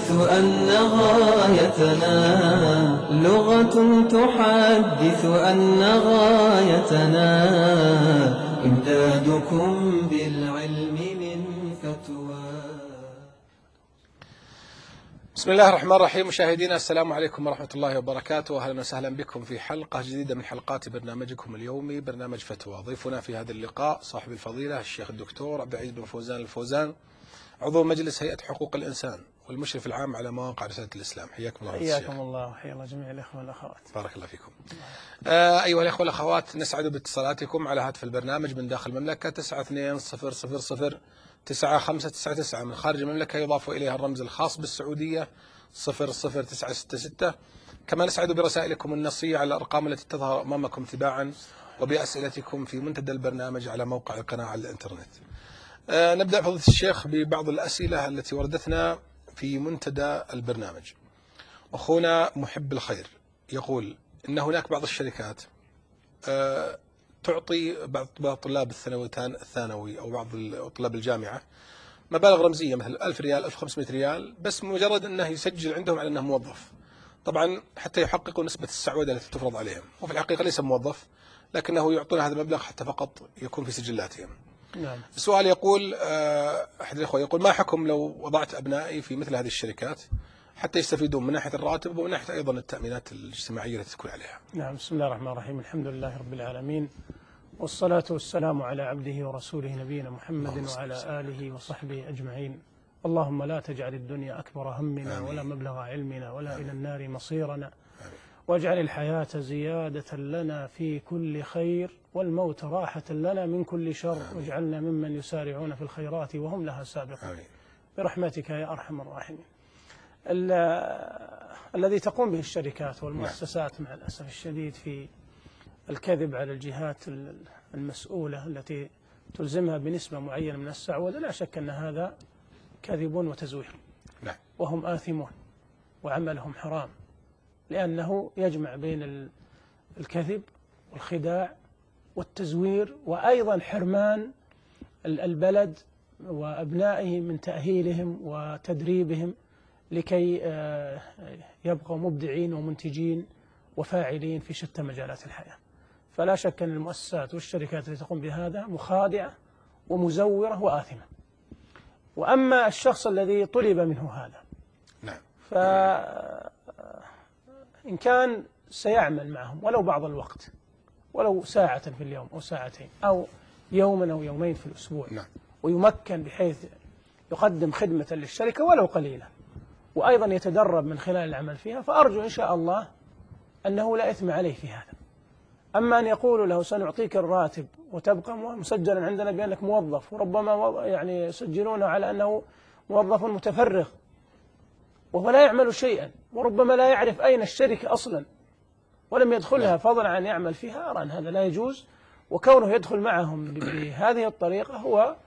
أن غايتنا لغة تحدث أن غايتنا إمدادكم بالعلم من فتوى. بسم الله الرحمن الرحيم. مشاهدينا السلام عليكم ورحمة الله وبركاته، أهلا وسهلا بكم في حلقة جديدة من حلقات برنامجكم اليومي برنامج فتوى. ضيفنا في هذا اللقاء صاحب الفضيلة الشيخ الدكتور عبد العزيز بن فوزان الفوزان، عضو مجلس هيئة حقوق الإنسان والمشرف العام على مواقع رسالة الإسلام. حياكم الله. حياكم الله وحيا الله جميع الإخوة والأخوات. بارك الله فيكم. أيها الإخوة والأخوات، نسعد باتصالاتكم على هاتف البرنامج من داخل المملكة 9200095999، من خارج المملكة يضاف إليها الرمز الخاص بالسعودية 00966. كما نسعد برسائلكم النصية على الأرقام التي تظهر أمامكم تباعا، وبأسئلتكم في منتدى البرنامج على موقع القناة على الإنترنت. نبدأ فضيلة الشيخ ببعض الأسئلة التي وردتنا في منتدى البرنامج. أخونا محب الخير يقول إن هناك بعض الشركات تعطي بعض طلاب الثانوي أو بعض طلاب الجامعة مبالغ رمزية مثل 1000 ريال 1500 ريال، بس مجرد أنه يسجل عندهم على أنه موظف، طبعا حتى يحققوا نسبة السعودة التي تفرض عليهم، وفي الحقيقة ليس موظف، لكنه يعطون هذا المبلغ حتى فقط يكون في سجلاتهم. نعم. السؤال يقول أحد الأخوة يقول: ما حكم لو وضعت أبنائي في مثل هذه الشركات حتى يستفيدون من ناحية الراتب ومن ناحية أيضا التأمينات الاجتماعية التي تكون عليها؟ نعم. بسم الله الرحمن الرحيم، الحمد لله رب العالمين، والصلاة والسلام على عبده ورسوله نبينا محمد وعلى آله وصحبه أجمعين. اللهم لا تجعل الدنيا أكبر همنا ولا مبلغ علمنا ولا إلى النار مصيرنا، واجعل الحياة زيادة لنا في كل خير والموت راحة لنا من كل شر، واجعلنا ممن يسارعون في الخيرات وهم لها سابقون برحمتك يا أرحم الراحمين. الذي تقوم به الشركات والمؤسسات مع الأسف الشديد في الكذب على الجهات المسؤولة التي تلزمها بنسبة معينة من السعودة، لا شك أن هذا كذب وتزوير، وهم آثمون وعملهم حرام، لأنه يجمع بين الكذب والخداع والتزوير، وأيضا حرمان البلد وأبنائه من تأهيلهم وتدريبهم لكي يبقوا مبدعين ومنتجين وفاعلين في شتى مجالات الحياة. فلا شك أن المؤسسات والشركات التي تقوم بهذا مخادعة ومزورة وآثمة. وأما الشخص الذي طلب منه هذا، فإن كان سيعمل معهم ولو بعض الوقت، ولو ساعة في اليوم أو ساعتين أو يوما أو يومين في الأسبوع، ويمكن بحيث يقدم خدمة للشركة ولو قليلة، وأيضا يتدرب من خلال العمل فيها، فأرجو إن شاء الله أنه لا إثم عليه في هذا. أما أن يقولوا له سنعطيك الراتب وتبقى مسجلا عندنا بأنك موظف، وربما يعني يسجلونه على أنه موظف متفرغ وهو لا يعمل شيئا، وربما لا يعرف أين الشركة أصلا ولم يدخلها فضلا عن يعمل فيها، أرى أن هذا لا يجوز، وكونه يدخل معهم بهذه الطريقة هو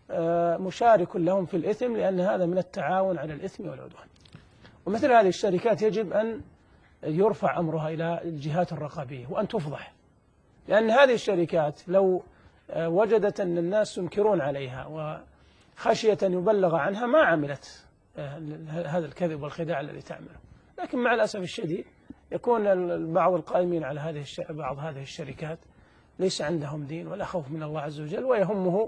مشارك لهم في الإثم، لأن هذا من التعاون على الإثم والعدوان. ومثل هذه الشركات يجب أن يرفع أمرها إلى الجهات الرقابية وأن تفضح، لأن هذه الشركات لو وجدت أن الناس ينكرون عليها وخشية أن يبلغ عنها ما عملت هذا الكذب والخداع الذي تعمله. لكن مع الأسف الشديد يكون بعض القائمين على بعض هذه الشركات ليس عندهم دين ولا خوف من الله عز وجل، ويهمه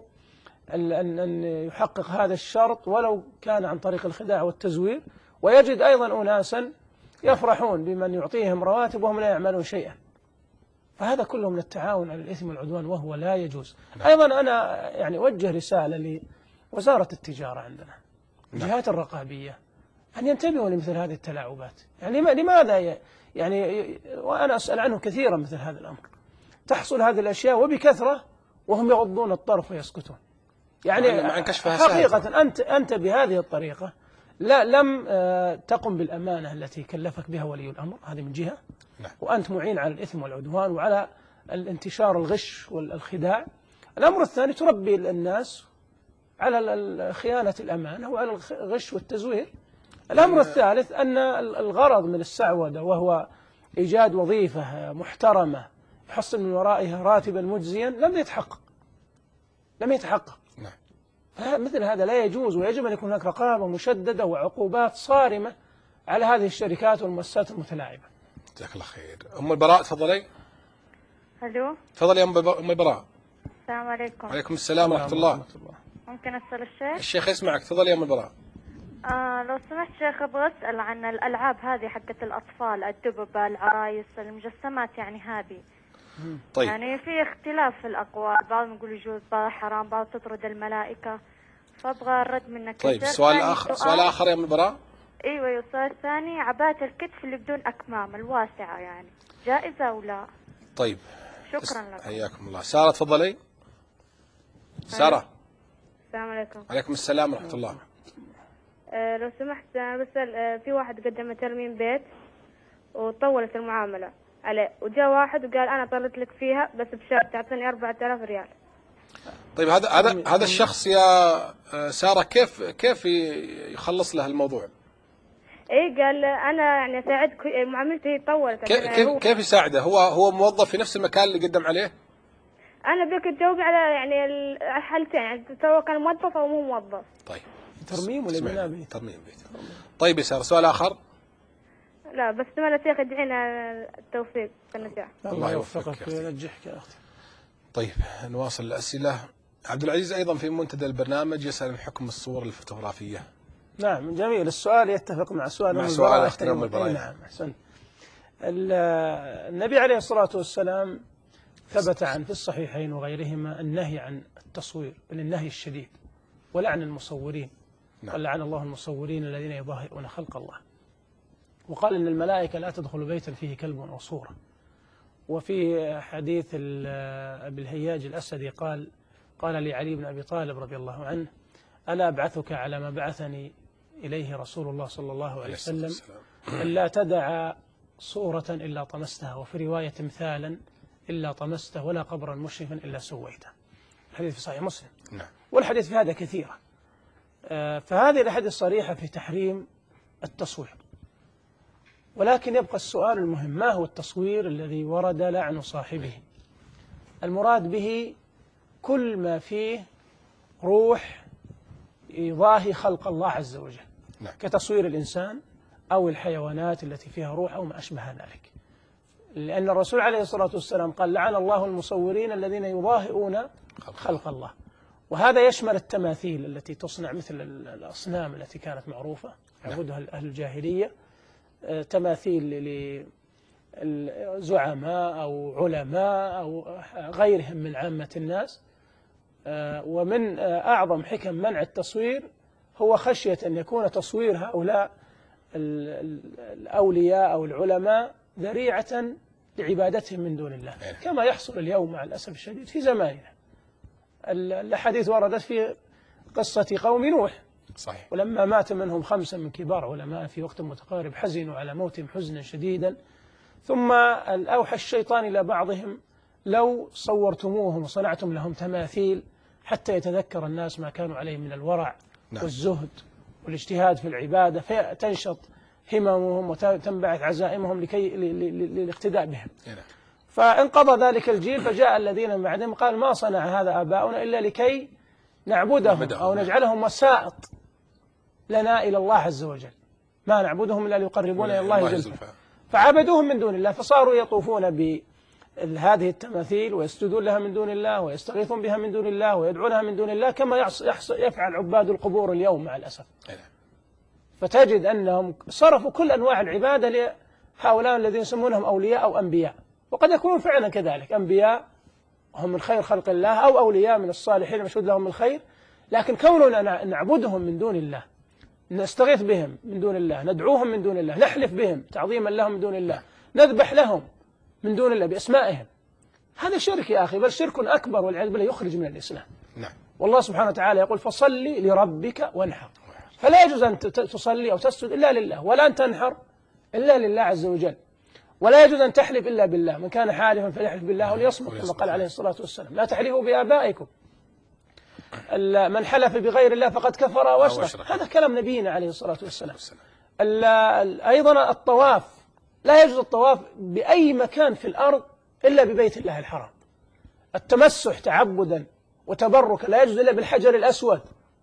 أن يحقق هذا الشرط ولو كان عن طريق الخداع والتزوير، ويجد أيضا أناسا يفرحون بمن يعطيهم رواتب وهم لا يعملون شيئا. فهذا كله من التعاون على الإثم والعدوان وهو لا يجوز. أيضا أنا يعني أوجه رسالة لوزارة التجارة عندنا، الجهات الرقابية، أن ينتبهوا لمثل هذه التلاعبات. يعني لماذا يعني وأنا أسأل عنه كثيرا مثل هذا الأمر، تحصل هذه الأشياء وبكثرة وهم يغضون الطرف ويسكتون. يعني حقيقة أنت بهذه الطريقة لم تقم بالأمانة التي كلفك بها ولي الأمر، هذه من جهة، وأنت معين على الإثم والعدوان وعلى الانتشار الغش والخداع. الأمر الثاني تربي الناس على خيانة الأمانة وعلى الغش والتزوير. الأمر الثالث أن الغرض من السعودة وهو إيجاد وظيفة محترمة يحصل من ورائها راتبا مجزيا لم يتحقق. مثل هذا لا يجوز، ويجب أن يكون هناك رقابة مشددة وعقوبات صارمة على هذه الشركات والمؤسسات المتلاعبة. جزاك الله خير. أم البراء تفضلي. الو، تفضلي يا أم البراء. السلام عليكم. وعليكم السلام ورحمة الله. ممكن أسأل الشيخ؟ الشيخ يسمعك، تفضلي يا أم البراء. لو سمحت شيخ، أبغى أسأل عن الألعاب هذه حقت الأطفال، الدببة، العرايس، المجسمات، يعني هذه. طيب. يعني في اختلاف في الأقوال، بعضهم يقول يجوز، بعض حرام، بعض تطرد الملائكة، فأبغى الرد منك. طيب، سؤال آخر يا أم البراء. أيوة، السؤال الثاني، عباءة الكتف اللي بدون أكمام الواسعة، يعني جائزة ولا؟ طيب، شكرا لك. حياكم الله. سارة تفضلي. سارة. السلام عليكم. عليكم السلام ورحمة الله. لو سمحت بسأل، في واحد قدم ترميم بيت وطولت المعاملة عليه، وجاء واحد وقال أنا طلت لك فيها بس بشرط تعطيني 4000 ريال. طيب، هذا الشخص يا سارة كيف يخلص له الموضوع؟ ايه، قال انا يعني اساعدك، معاملتي طولت. كيف يساعده؟ هو موظف في نفس المكان اللي قدم عليه؟ انا بك تجاوبي على يعني الحالتين، يعني سواء كان موظف او مو موظف. طيب، ترميم ولا بناء بيت؟ ترميم بيت. طيب يا سارة، سؤال آخر؟ لا بس تمنى الشيخ يدعينا التوفيق في النجاح. الله يوفقك وينجحك يا أختي. طيب، نواصل الأسئلة. عبد العزيز أيضا في منتدى البرنامج يسأل عن حكم الصور الفوتوغرافية. نعم، جميل السؤال، يتفق مع سؤال أم البراء. نعم، أحسن. النبي عليه الصلاة والسلام ثبت عن في الصحيحين وغيرهما النهي عن التصوير، بل النهي الشديد، ولعن المصورين. قال لعن الله المصورين الذين يضاهئون خلق الله. وقال إن الملائكة لا تدخل بيتا فيه كلب أو صورة. وفي حديث أبي الهياج الأسدي قال لعلي بن أبي طالب رضي الله عنه: ألا أبعثك على ما بعثني إليه رسول الله صلى الله عليه وسلم، ألا تدع صورة إلا طمستها، وفي رواية مثالا إلا طمسته، ولا قبرا مشرفا إلا سويته. الحديث في صحيح مسلم. نعم. والحديث في هذا كثيرة. فهذه الأحاديث صريحة في تحريم التصوير. ولكن يبقى السؤال المهم: ما هو التصوير الذي ورد لعن صاحبه؟ المراد به كل ما فيه روح يضاهي خلق الله عز وجل. نعم. كتصوير الإنسان أو الحيوانات التي فيها روح أو ما أشبه ذلك. لأن الرسول عليه الصلاة والسلام قال: لعن الله المصورين الذين يضاهئون خلق الله. وهذا يشمل التماثيل التي تصنع مثل الأصنام التي كانت معروفة يعبدها أهل الجاهلية، تماثيل لزعماء أو علماء أو غيرهم من عامة الناس. ومن أعظم حكم منع التصوير هو خشية أن يكون تصوير هؤلاء الأولياء أو العلماء ذريعة لعبادتهم من دون الله، كما يحصل اليوم مع الأسف الشديد في زماننا. الحديث وردت في قصة قوم نوح. صحيح. ولما مات منهم 5 من كبار علماء في وقت متقارب حزنوا على موتهم حزنا شديدا، ثم أوحى الشيطان إلى بعضهم: لو صورتموهم وصنعتم لهم تماثيل حتى يتذكر الناس ما كانوا عليه من الورع والزهد والاجتهاد في العبادة، فتنشط هممهم وتنبعث عزائمهم للاقتداء بهم. فانقضى ذلك الجيل، فجاء الذين من بعدهم قال: ما صنع هذا آباؤنا إلا لكي نعبدهم أو نجعلهم وسائط لنا إلى الله عز وجل، ما نعبدهم إلا ليقربونا إلى الله زلفى. فعبدوهم من دون الله، فصاروا يطوفون بهذه التماثيل ويسجدون لها من دون الله ويستغيثون بها من دون الله ويدعونها من دون الله، كما يفعل عباد القبور اليوم مع الأسف. فتجد أنهم صرفوا كل أنواع العبادة لهؤلاء الذين يسمونهم أولياء أو أنبياء، وقد يكونون فعلا كذلك، أنبياء هم من خير خلق الله أو أولياء من الصالحين المشهود لهم الخير، لكن كوننا نعبدهم من دون الله، نستغيث بهم من دون الله، ندعوهم من دون الله، نحلف بهم تعظيما لهم من دون الله، نذبح لهم من دون الله بأسمائهم، هذا شرك يا أخي، بل شرك أكبر والعياذ بالله يخرج من الإسلام. نعم. والله سبحانه وتعالى يقول: فصل لربك وانحر. فلا يجوز أن تصلي أو تسجد إلا لله، ولا أن تنحر إلا لله عز وجل، ولا يجوز أن تحلف إلا بالله، من كان حالفا فليحلف بالله وليصمت، كما قال عليه الصلاة والسلام: لا تحلفوا بآبائكم، من حلف بغير الله فقد كفر واشرك. هذا كلام نبينا عليه الصلاة والسلام. أيضا الطواف، لا يجوز الطواف بأي مكان في الأرض إلا ببيت الله الحرام. التمسح تعبدا وتبركا لا يجوز إلا بالحجر الأسود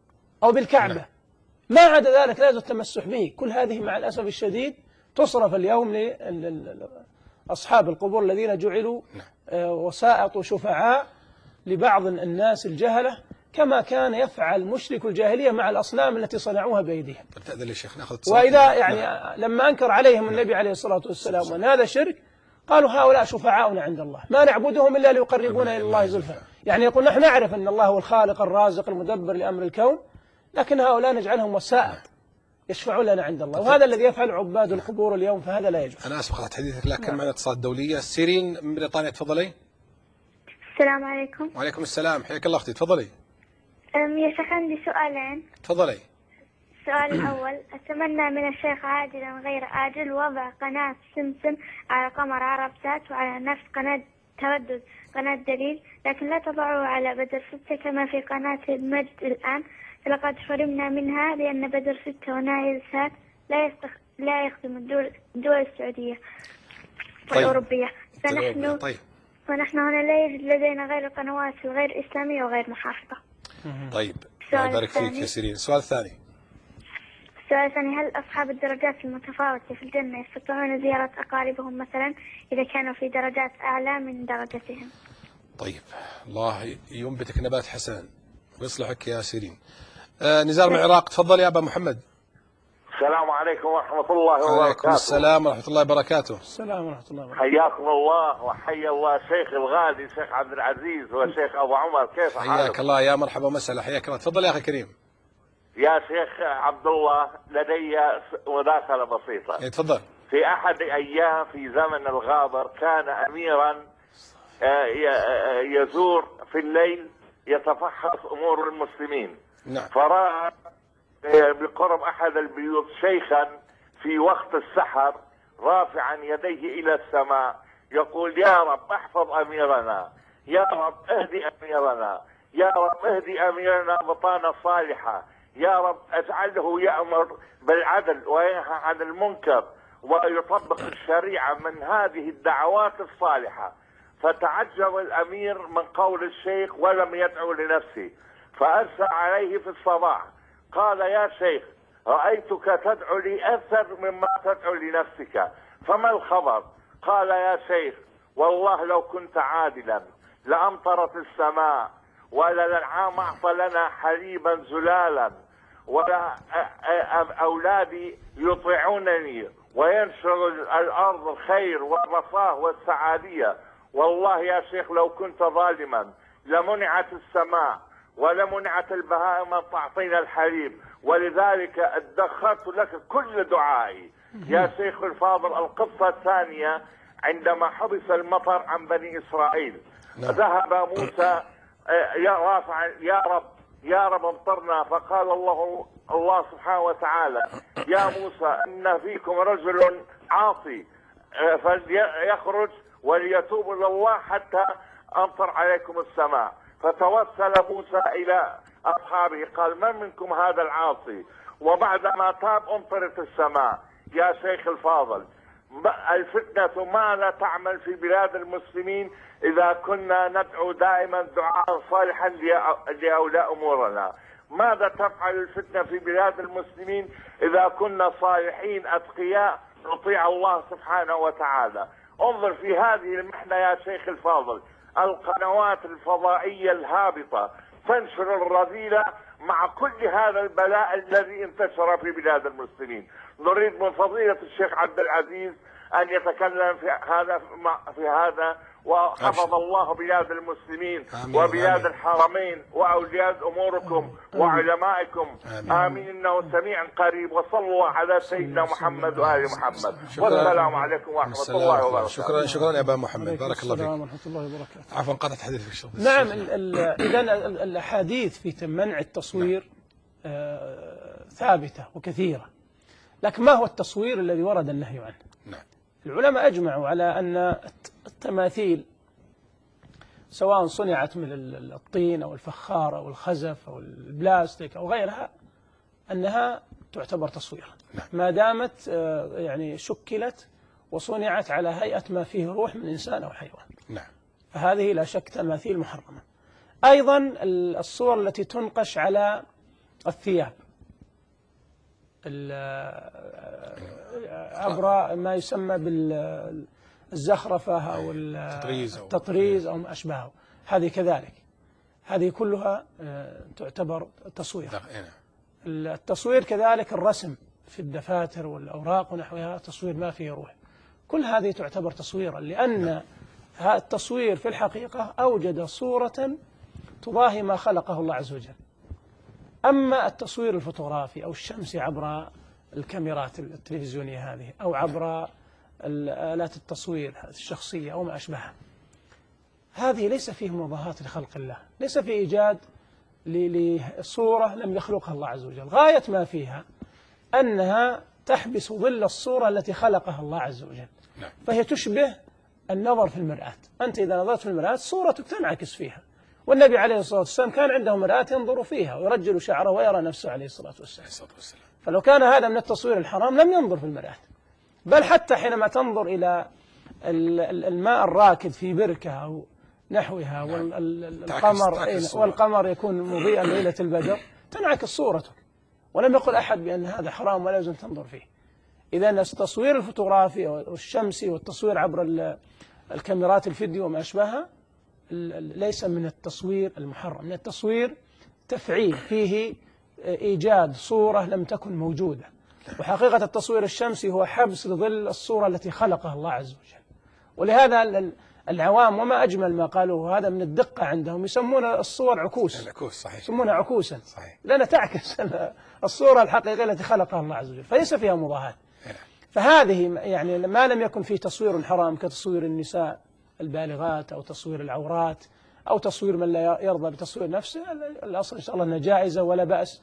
أو بالكعبة، ما عدا ذلك لا يجوز التمسح به. كل هذه مع الأسف الشديد تصرف اليوم لأصحاب القبور الذين جعلوا وسائط وشفعاء لبعض الناس الجهلة، كما كان يفعل مشرك الجاهلية مع الأصنام التي صنعوها بأيديهم. وإذا يعني لما أنكر عليهم النبي عليه الصلاة والسلام وأن هذا شرك، قالوا هؤلاء شفعاؤنا عند الله ما نعبدهم إلا ليقربونا إلى الله زلفى. يعني يقول نحن نعرف أن الله هو الخالق الرازق المدبر لأمر الكون، لكن هؤلاء نجعلهم وسائط يشفعون لنا عند الله، وهذا الذي يفعل عباد القبور اليوم، فهذا لا يجوز. أنا آسف قطعت حديثك، لكن معنا اتصال دولية. سيرين من بريطانيا، تفضلي. السلام عليكم. وعليكم السلام، حياك الله أختي، تفضلي. يا شيخ عندي سؤالين. تفضلي. السؤال الأول، أتمنى من الشيخ عاجلا غير آجل وضع قناة سمسم على قمر عرب سات وعلى نفس قناة تردد قناة دليل، لكن لا تضعه على بدر 6 كما في قناة المجد الآن، فلقد حرمنا منها لأن بدر 6 ونايل سات لا يخدم الدول السعودية والأوروبية. فنحن هنا لا يوجد لدينا غير القنوات الغير إسلامية وغير محافظة. طيب، الله يبارك فيك يا سيرين. السؤال الثاني. السؤال الثاني، هل أصحاب الدرجات المتفاوتة في الجنة يستطيعون زيارة أقاربهم مثلا إذا كانوا في درجات أعلى من درجتهم؟ طيب، الله ينبتك نبات حسن ويصلحك يا سيرين. نزار من العراق، تفضل يا أبا محمد. السلام عليكم ورحمة الله وبركاته. وعليكم السلام ورحمة الله وبركاته. السلام ورحمة الله وبركاته. حياكم الله وحيا الله شيخ الغالي شيخ عبد العزيز والشيخ أبو عمر، كيف حالك؟ حياك الله، يا مرحبا ومسهلا، حياك الله. تفضل يا أخي كريم. يا شيخ عبد الله، لدي مداخلة بسيطة. تفضل. في أحد أيام في زمن الغابر كان أميرا يزور في الليل يتفحص أمور المسلمين. نعم. فرأى بقرب أحد البيوت شيخا في وقت السحر رافعا يديه إلى السماء يقول: يا رب احفظ أميرنا، يا رب اهدي أميرنا، يا رب اهدي أميرنا بطانة صالحة، يا رب اجعله يأمر بالعدل وينهى عن المنكر ويطبق الشريعة. من هذه الدعوات الصالحة فتعجب الأمير من قول الشيخ ولم يدعو لنفسه، فأرسل عليه في الصباح قال: يا شيخ، رأيتك تدعو لي أكثر مما تدعو لنفسك، فما الخبر؟ قال: يا شيخ، والله لو كنت عادلا لأمطرت السماء، وللعام أعطى لنا حليبا زلالا، ولا أولادي يطيعونني وينشر الأرض الخير والرفاه والسعادية. والله يا شيخ لو كنت ظالما لمنعت السماء ولمنعت البهائم أن تعطينا الحليب، ولذلك ادخرت لك كل دعائي. يا شيخ الفاضل، القصة الثانية عندما حبس المطر عن بني إسرائيل ذهب موسى يا رب امطرنا، فقال الله سبحانه وتعالى: يا موسى إن فيكم رجل عاصي فليخرج وليتوب إلى الله حتى أمطر عليكم السماء. فتوسل موسى إلى أصحابه قال: من منكم هذا العاصي؟ وبعدما تاب أمطرت السماء. يا شيخ الفاضل، الفتنة ماذا تعمل في بلاد المسلمين إذا كنا ندعو دائما دعاء صالحا لأولياء أمورنا؟ ماذا تفعل الفتنة في بلاد المسلمين إذا كنا صالحين أتقياء نطيع الله سبحانه وتعالى؟ انظر في هذه المحنة يا شيخ الفاضل، القنوات الفضائية الهابطة تنشر الرذيلة مع كل هذا البلاء الذي انتشر في بلاد المسلمين. نريد من فضيلة الشيخ عبد العزيز أن يتكلم في هذا وحفظ الله بلاد المسلمين وبلاد الحرمين وأولياء أموركم وعلمائكم. آمين إنه سميع قريب. وصلى الله على سيدنا محمد وآل محمد. والسلام عليكم ورحمة الله وبركاته. شكرا يا أبا محمد، بارك الله فيك. ورحمة الله وبركاته. عفوا قطعت حديثك الشيخ. نعم، إذن الأحاديث في منع التصوير ثابتة وكثيرة، لكن ما هو التصوير الذي ورد النهي عنه؟ نعم. العلماء أجمعوا على أن التماثيل سواء صنعت من الطين أو الفخار أو الخزف أو البلاستيك أو غيرها أنها تعتبر تصويرا ما دامت يعني شكلت وصنعت على هيئة ما فيه روح من إنسان أو حيوان. نعم. فهذه لا شك تماثيل محرمة. أيضا الصور التي تنقش على الثياب عبر ما يسمى بالزخرفة أو التطريز أو ما أشبهه، هذه كذلك، هذه كلها تعتبر تصوير. التصوير كذلك الرسم في الدفاتر والأوراق ونحوها تصوير ما فيه روح، كل هذه تعتبر تصويرا، لأن التصوير في الحقيقة أوجد صورة تضاهي ما خلقه الله عز وجل. أما التصوير الفوتوغرافي أو الشمسي عبر الكاميرات التلفزيونية هذه أو عبر آلات التصوير الشخصية أو ما أشبهها، هذه ليس فيه مضاهاة لخلق الله، ليس في إيجاد لصورة لم يخلقها الله عز وجل، غاية ما فيها أنها تحبس ظل الصورة التي خلقها الله عز وجل، فهي تشبه النظر في المرآة. أنت إذا نظرت في المرآة صورتك تنعكس فيها، والنبي عليه الصلاة والسلام كان عنده مرآة ينظر فيها ويرجل شعره ويرى نفسه عليه الصلاة والسلام. فلو كان هذا من التصوير الحرام لم ينظر في المرآة، بل حتى حينما تنظر إلى الماء الراكد في بركة أو نحوها والقمر يكون مضيئا ليلة البدر تنعكس صورتك، ولم يقل أحد بأن هذا حرام ولا يجوز تنظر فيه. إذا التصوير الفوتوغرافي والشمسي والتصوير عبر الكاميرات الفيديو وما أشبهها ليس من التصوير المحرم، من التصوير تفعيل فيه إيجاد صورة لم تكن موجودة. وحقيقة التصوير الشمسي هو حبس لظل الصورة التي خلقها الله عز وجل، ولهذا العوام وما أجمل ما قالوه، هذا من الدقة عندهم، يسمون الصور عكوس، يسمونها عكوسا، لأنها تعكس الصورة الحقيقية التي خلقها الله عز وجل، فليس فيها مضاهاة. فهذه يعني ما لم يكن فيه تصوير حرام كتصوير النساء البالغات أو تصوير العورات أو تصوير من لا يرضى بتصوير نفسه، الأصل إن شاء الله أنها جائزة ولا بأس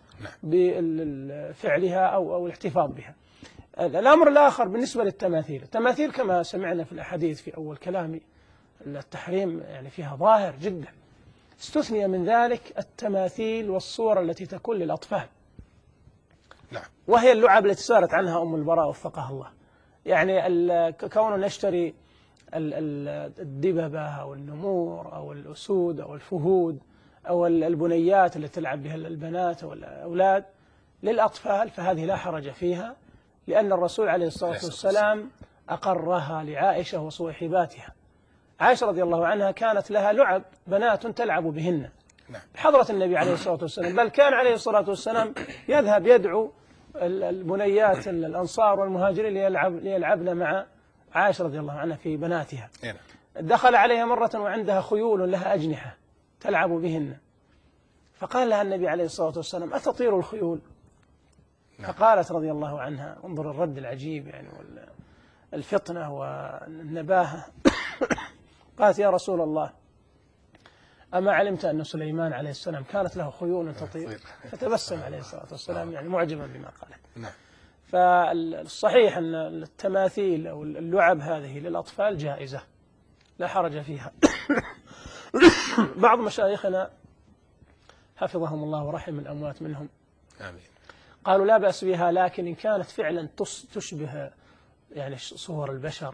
بفعلها أو الاحتفاظ بها. الأمر الآخر بالنسبة للتماثيل، التماثيل كما سمعنا في الأحاديث في أول كلامي التحريم يعني فيها ظاهر جدا، استثني من ذلك التماثيل والصور التي تكون للأطفال، وهي اللعب التي سارت عنها أم البراء وفقها الله. يعني كون نشتري الدببة أو النمور أو الأسود أو الفهود أو البنيات التي تلعب بها البنات أو الأولاد للأطفال، فهذه لا حرج فيها، لأن الرسول عليه الصلاة والسلام أقرها لعائشة وصويحباتها. عائشة رضي الله عنها كانت لها لعب بنات تلعب بهن بحضرة النبي عليه الصلاة والسلام، بل كان عليه الصلاة والسلام يذهب يدعو البنيات الأنصار والمهاجرين ليلعبن مع عائشة رضي الله عنها في بناتها. دخل عليها مرة وعندها خيول لها أجنحة تلعب بهن، فقال لها النبي عليه الصلاة والسلام: أتطير الخيول؟ فقالت رضي الله عنها، انظر الرد العجيب يعني والفطنة والنباهة، قالت: يا رسول الله، أما علمت أن سليمان عليه السلام كانت له خيول تطير؟ فتبسم عليه الصلاة والسلام يعني معجبا بما قالت. فالصحيح أن التماثيل أو اللعب هذه للأطفال جائزة لا حرج فيها. بعض مشايخنا حفظهم الله ورحم الأموات منهم قالوا لا بأس بها، لكن إن كانت فعلا تشبه يعني صور البشر،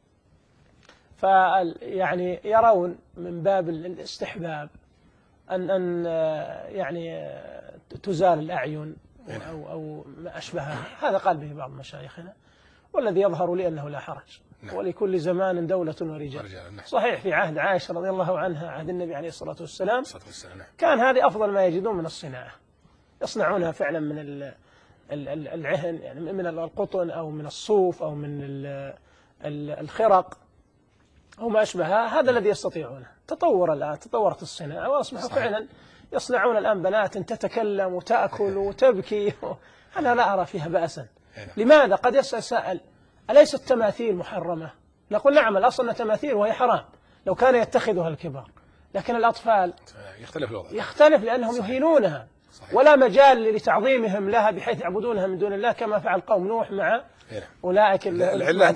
فيعني يرون من باب الاستحباب أن يعني تزال الأعين أو ما أشبهها. هذا قال به بعض مشايخنا، والذي يظهر لي أنه لا حرج، ولكل زمان دولة ورجال. صحيح في عهد عائشة رضي الله عنها، عهد النبي عليه الصلاة والسلام، كان هذه أفضل ما يجدون من الصناعة، يصنعونها فعلا من العهن، يعني من القطن أو من الصوف أو من الخرق أو ما أشبهها، هذا الذي يستطيعونه. تطور الآن، تطورت الصناعة وأصبحوا فعلا يصنعون الآن بنات تتكلم وتأكل وتبكي، أنا لا أرى فيها بأسا. لماذا؟ قد يسأل سائل: أليس التماثيل محرمة؟ نقول نعم، الأصل أنها تماثيل وهي حرام لو كان يتخذها الكبار، لكن الأطفال يختلف الوضع، يختلف لأنهم يهينونها ولا مجال لتعظيمهم لها بحيث يعبدونها من دون الله، كما فعل قوم نوح مع أولئك العلة.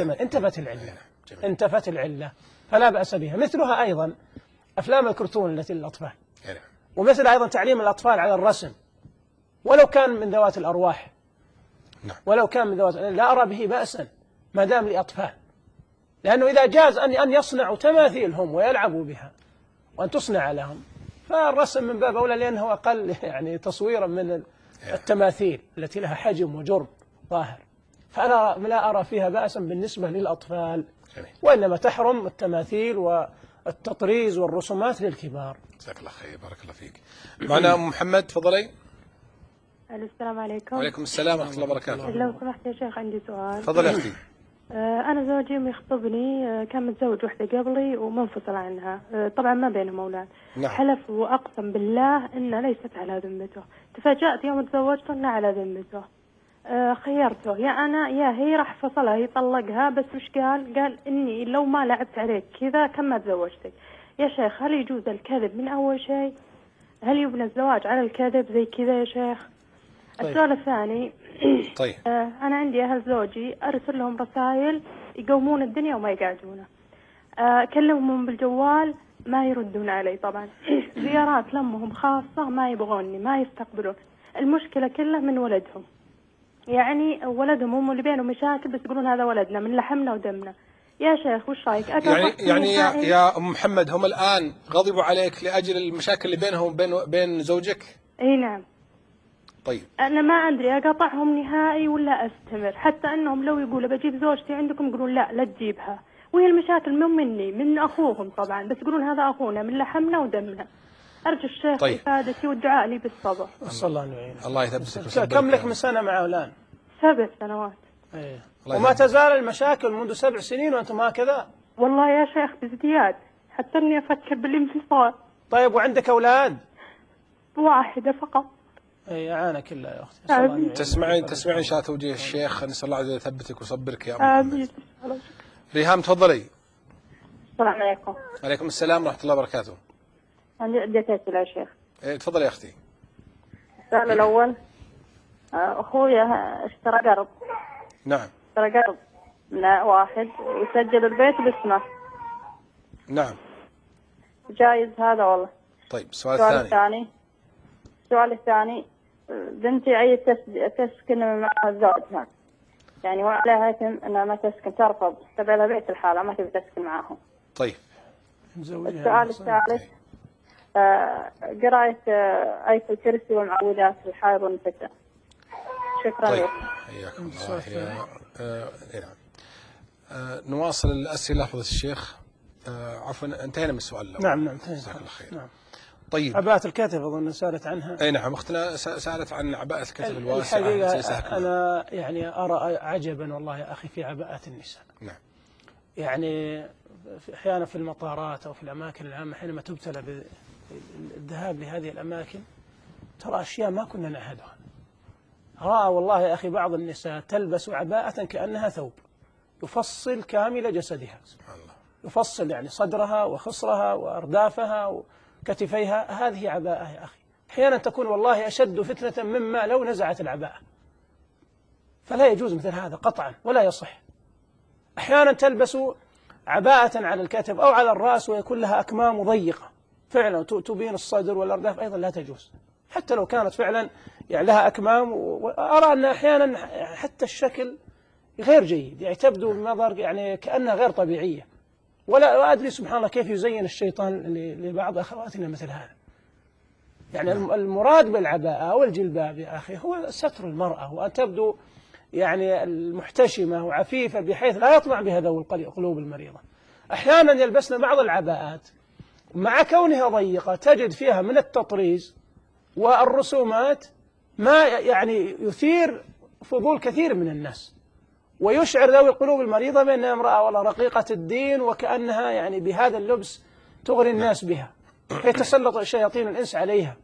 انتفت العلة فلا بأس بها. مثلها أيضا أفلام الكرتون التي للأطفال، ومثل أيضا تعليم الأطفال على الرسم ولو كان من ذوات الأرواح، ولو كان من ذوات، لا أرى به بأسا ما دام لأطفال، لأنه إذا جاز أن يصنعوا تماثيلهم ويلعبوا بها وأن تصنع لهم، فالرسم من باب أولى، لأنه أقل يعني تصويرا من التماثيل التي لها حجم وجرم ظاهر، فأنا لا أرى فيها بأسا بالنسبة للأطفال، وإنما تحرم التماثيل والتطريز والرسومات للكبار. جزاك الله خير، بارك الله فيك. معنا أم محمد، تفضلي. السلام عليكم. وعليكم السلام ورحمة الله وبركاته. لو سمحت يا شيخ عندي سؤال. تفضلي يا أختي. أنا زوجي يخطبني، كان متزوج وحدة قبلي ومنفصل عنها، طبعا ما بينهم أولاد. نعم. حلف وأقسم بالله إنها ليست على ذمته. تفاجأت يوم تزوجت إنها على ذمته. خيرته يا أنا يا هي، راح فصلها يطلقها، بس وش قال إني لو ما لعبت عليك كذا كم ما تزوجتك. يا شيخ هل يجوز الكذب من أول شيء؟ هل يبنى الزواج على الكذب زي كذا يا شيخ؟ طيب. السؤال الثاني. طيب. أنا عندي أهل زوجي أرسل لهم رسائل يقومون الدنيا وما يقعدونه. أكلمهم بالجوال ما يردون علي طبعا. زيارات لمهم خاصة ما يبغوني، ما يستقبلون. المشكلة كلها من ولدهم، يعني ولدهم هم اللي بينهم مشاكل، بس يقولون هذا ولدنا من لحمنا ودمنا. يا شيخ وش رايك؟ يعني يا أم محمد، هم الآن غضبوا عليك لأجل المشاكل اللي بينهم بين زوجك؟ اي نعم. طيب أنا ما أدري أقاطعهم نهائي ولا أستمر، حتى أنهم لو يقولوا بجيب زوجتي عندكم يقولون لا تجيبها، وهي المشاكل مو مني من أخوهم طبعا، بس يقولون هذا أخونا من لحمنا ودمنا. أرجو الشيخ إفادتي والدعاء لي بالصبر. صلى الله عليه وسلم. الله يثبتك. كم لك من سنة معه الآن؟ 7 سنوات. أيه. وما تزال المشاكل منذ 7 سنين وأنتم هكذا؟ والله يا شيخ بازدياد، حتى إني أفكر بالانفصال. طيب وعندك أولاد؟ واحدة فقط. اي اعانك الله يا اختي. تسمعين شاء توجيه الشيخ، نسال الله عز وجل يثبتك ويصبرك يا ام محمد. ريهام تفضلي. السلام عليكم. وعليكم السلام ورحمه الله وبركاته. عندي عدة أسئلة يا شيخ. تفضلي يا اختي. السؤال الأول، أخويا اشترى قرض. نعم. اشترى قرض من واحد وسجل البيت باسمه. نعم. جايز هذا والله. طيب السؤال الثاني بنتي عيد تسكن مع زوجها، يعني وعليها إثم أنها ما تسكن، ترفض، تبي لها بيت الحالة ما تبي تسكن معهم. طيب. السؤال الثالث، قراءة آية الكرسي والمعوذات للحائض والنفساء. شكرا لك. حياكم الله. نعم. نواصل الأسئلة فضيلة الشيخ. عفوا انتهينا من السؤال الأول. نعم انتهينا. جزاك الله خير. نعم. طيب عباءة الكتف أظن سألت عنها. أي نعم، أختنا سألت عن عباءة الكتف الواسعة. الحقيقة أنا يعني أرى عجبا والله يا أخي في عباءة النساء. نعم. يعني أحيانا في المطارات أو في الأماكن العامة حينما تبتلى بالذهاب لهذه الأماكن ترى أشياء ما كنا نعهدها. رأى والله يا أخي بعض النساء تلبس عباءة كأنها ثوب يفصل كامل جسدها. سبحان الله. يفصل يعني صدرها وخصرها وأردافها وكتفيها. هذه عباءة يا أخي. أحيانا تكون والله أشد فتنة مما لو نزعت العباءة. فلا يجوز مثل هذا قطعا ولا يصح. أحيانا تلبس عباءة على الكتف أو على الرأس ويكون لها أكمام ضيقة فعلا تبين الصدر والأرداف، أيضا لا تجوز حتى لو كانت فعلا يعني لها أكمام. وأرى أن أحيانا حتى الشكل غير جيد، يعني تبدو بنظر يعني كأنها غير طبيعية. ولا أدري سبحان الله كيف يزين الشيطان لبعض أخواتنا مثل هذا. يعني المراد بالعباءة والجلباب يا أخي هو ستر المرأة، وأن تبدو يعني المحتشمة وعفيفة بحيث لا يطمع بها ذوي القلوب المريضة. أحيانا يلبسن بعض العباءات مع كونها ضيقة تجد فيها من التطريز والرسومات ما يعني يثير فضول كثير من الناس، ويشعر ذوي القلوب المريضة بأنها امرأة ولا رقيقة الدين، وكأنها يعني بهذا اللبس تغري الناس بها، يتسلط شياطين الإنس عليها.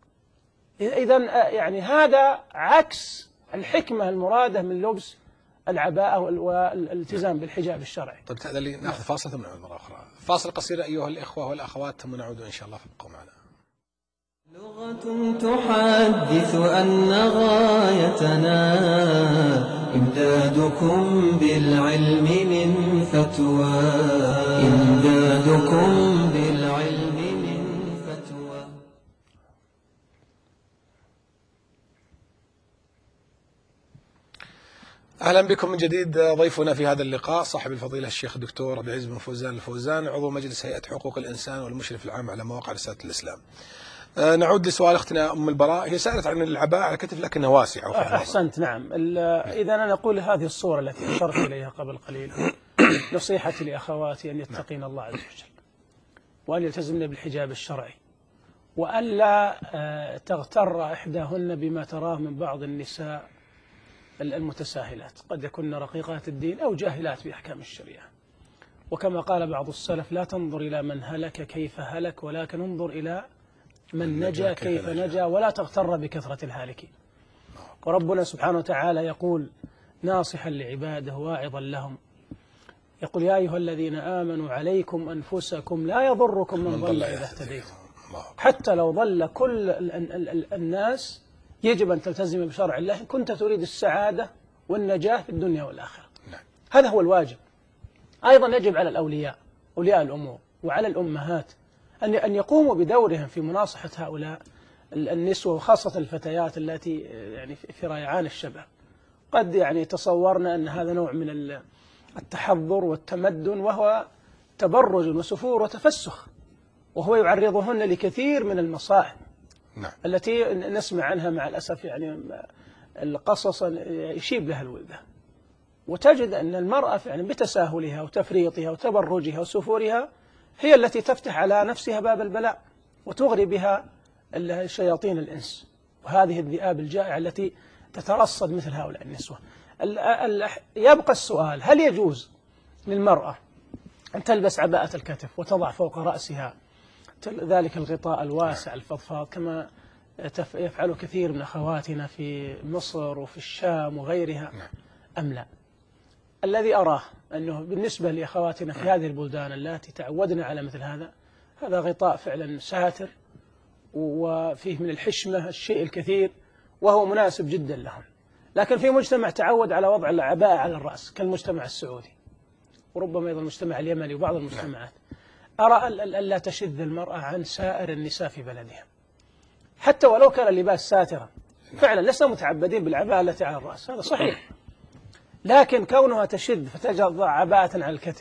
إذن يعني هذا عكس الحكمة المرادة من لبس العباءة والالتزام بالحجاب الشرعي. طيب تأذن لي نأخذ فاصل ثم نعود مرة أخرى. فاصل قصير أيها الإخوة والأخوات ثم نعود إن شاء الله، فابقوا معنا. لغة تحدث أن غايتنا إمدادكم بالعلم من فتوى. إمدادكم بالعلم من فتوى. أهلا بكم من جديد. ضيفنا في هذا اللقاء صاحب الفضيلة الشيخ الدكتور عبد العزيز بن فوزان الفوزان، عضو مجلس هيئة حقوق الإنسان والمشرف العام على مواقع رسالة الإسلام. نعود لسؤال أختنا أم البراء، هي سألت عن العباءة على الكتف لكنها واسعة. أحسنت، نعم. إذا أنا أقول هذه الصورة التي أشرت إليها قبل قليل، نصيحتي لأخواتي أن يتقين الله عز وجل، وأن يلتزمن بالحجاب الشرعي، وألا تغتر إحداهن بما تراه من بعض النساء المتساهلات، قد يكون رقيقات الدين أو جاهلات بأحكام الشريعة. وكما قال بعض السلف: لا تنظر إلى من هلك كيف هلك، ولكن انظر إلى من نجا كيف نجا، ولا تغتر بكثرة الهالكين. وربنا سبحانه وتعالى يقول ناصحا لعباده واعظا لهم، يقول: يا أيها الذين آمنوا عليكم أنفسكم لا يضركم من ضل إذا اهتديتم. حتى لو ضل كل الناس يجب أن تلتزم بشرع الله إن كنت تريد السعادة والنجاة في الدنيا والآخرة. هذا هو الواجب. أيضا يجب على الأولياء، أولياء الأمور، وعلى الأمهات أن يقوموا بدورهم في مناصحة هؤلاء النسوة، وخاصة الفتيات التي يعني في ريعان الشباب. قد يعني تصورنا أن هذا نوع من التحضر والتمدن، وهو تبرج وسفور وتفسخ، وهو يعرضهن لكثير من المصائب التي نسمع عنها مع الأسف، يعني القصص يشيب لها الولدان. وتجد أن المرأة فعلا بتساهلها وتفريطها وتبرجها وسفورها هي التي تفتح على نفسها باب البلاء، وتغري بها شياطين الإنس وهذه الذئاب الجائعة التي تترصد مثل هؤلاء النسوة. يبقى السؤال: هل يجوز للمرأة أن تلبس عباءة الكتف وتضع فوق رأسها ذلك الغطاء الواسع الفضفاض كما يفعل كثير من أخواتنا في مصر وفي الشام وغيرها، أم لا؟ الذي أراه أنه بالنسبة لأخواتنا في هذه البلدان التي تعودنا على مثل هذا غطاء فعلا ساتر وفيه من الحشمة الشيء الكثير، وهو مناسب جدا لهم. لكن في مجتمع تعود على وضع العباءة على الرأس كالمجتمع السعودي، وربما أيضا المجتمع اليمني وبعض المجتمعات، أرى ألا تشذ المرأة عن سائر النساء في بلدها حتى ولو كان اللباس ساترا. فعلا لسنا متعبدين بالعباءة التي على الرأس، هذا صحيح، لكن كونها تشذ فتضع عباءة على الكتف،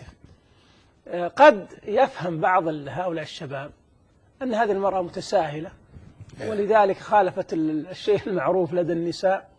قد يفهم بعض هؤلاء الشباب أن هذه المرأة متساهلة، ولذلك خالفت الشيء المعروف لدى النساء،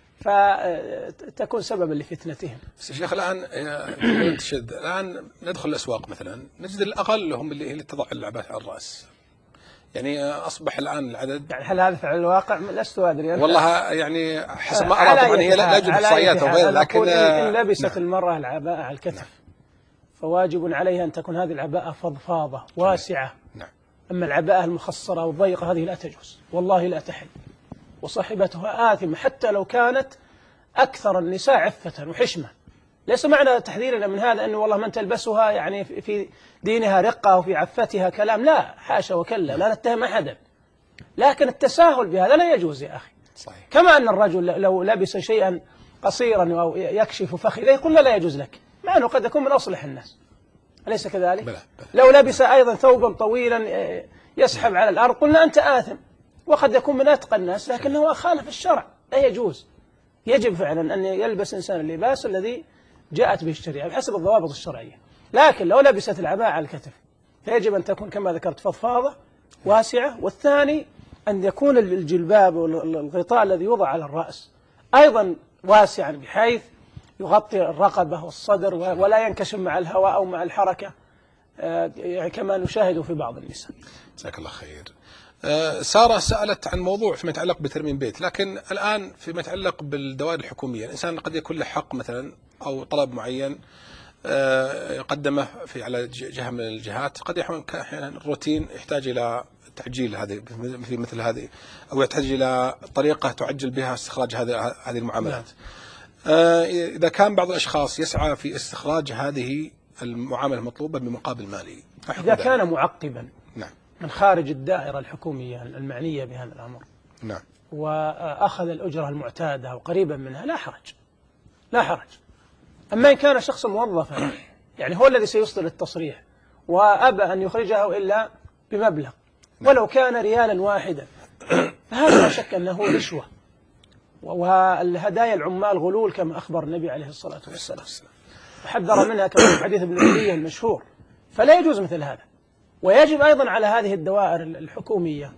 فتكون سببا لفتنتهم. بس شيخ الآن تشد، الآن ندخل الأسواق مثلا نجد الأقل هم اللي تضع العباءة على الرأس، يعني أصبح الآن العدد. يعني هل هذا فعل الواقع؟ لست أدري والله، يعني حسب ما أرى طبعا هي لا يوجد إحصائيات وغير، لكن إن لبست المرأة العباءة على الكتف فواجب عليها أن تكون هذه العباءة فضفاضة واسعة. أما العباءة المخصرة والضيقة هذه لا تجوز، والله لا تحل، وصاحبتها آثمة حتى لو كانت أكثر النساء عفة وحشمة. ليس معنى تحذيرنا من هذا أنه والله من تلبسها يعني في دينها رقة وفي عفتها كلام، لا، حاشا وكلا، لا نتهم أحدا، لكن التساهل بهذا لا يجوز يا أخي. صحيح. كما أن الرجل لو لبس شيئا قصيرا أو يكشف فخذيه قلنا لا يجوز لك، مع أنه قد يكون من أصلح الناس، أليس كذلك؟ بلا. لو لبس أيضا ثوبا طويلا يسحب على الأرض قلنا أنت آثم، وقد يكون من أتقى الناس لكنه خالف الشرع، لا يجوز. يجب فعلا أن يلبس إنسان اللباس الذي جاءت به الشريعة بحسب الضوابط الشرعية، لكن لو لبست العباءة على الكتف فيجب أن تكون كما ذكرت فضفاضة واسعة. والثاني أن يكون الجلباب والغطاء الذي يوضع على الرأس أيضا واسعا بحيث يغطي الرقبة والصدر ولا ينكشف مع الهواء أو مع الحركة، يعني كما نشاهد في بعض النساء. جزاك الله خير. سارة سألت عن موضوع فيما يتعلق بترميم بيت، لكن الآن فيما يتعلق بالدوائر الحكومية الإنسان قد يكون له حق مثلا أو طلب معين يقدمه على جهة من الجهات، قد أحيانا الروتين يحتاج إلى تعجيل هذه في مثل هذه، أو يحتاج إلى طريقة تعجل بها استخراج هذه المعاملات. إذا كان بعض الأشخاص يسعى في استخراج هذه المعاملة المطلوبة بمقابل مالي، إذا كان معقبا من خارج الدائرة الحكومية المعنية بهذا الأمر وأخذ الأجرة المعتادة أو قريبا منها لا حرج، لا حرج. أما إن كان شخص موظفا يعني هو الذي سيصدر التصريح وأبى أن يخرجه إلا بمبلغ ولو كان ريالا واحدا، فهذا لا شك أنه رشوة، والهدايا العمال غلول كما أخبر النبي عليه الصلاة والسلام، وحذر منها كما في حديث ابن عمر المشهور. فلا يجوز مثل هذا. ويجب أيضا على هذه الدوائر الحكومية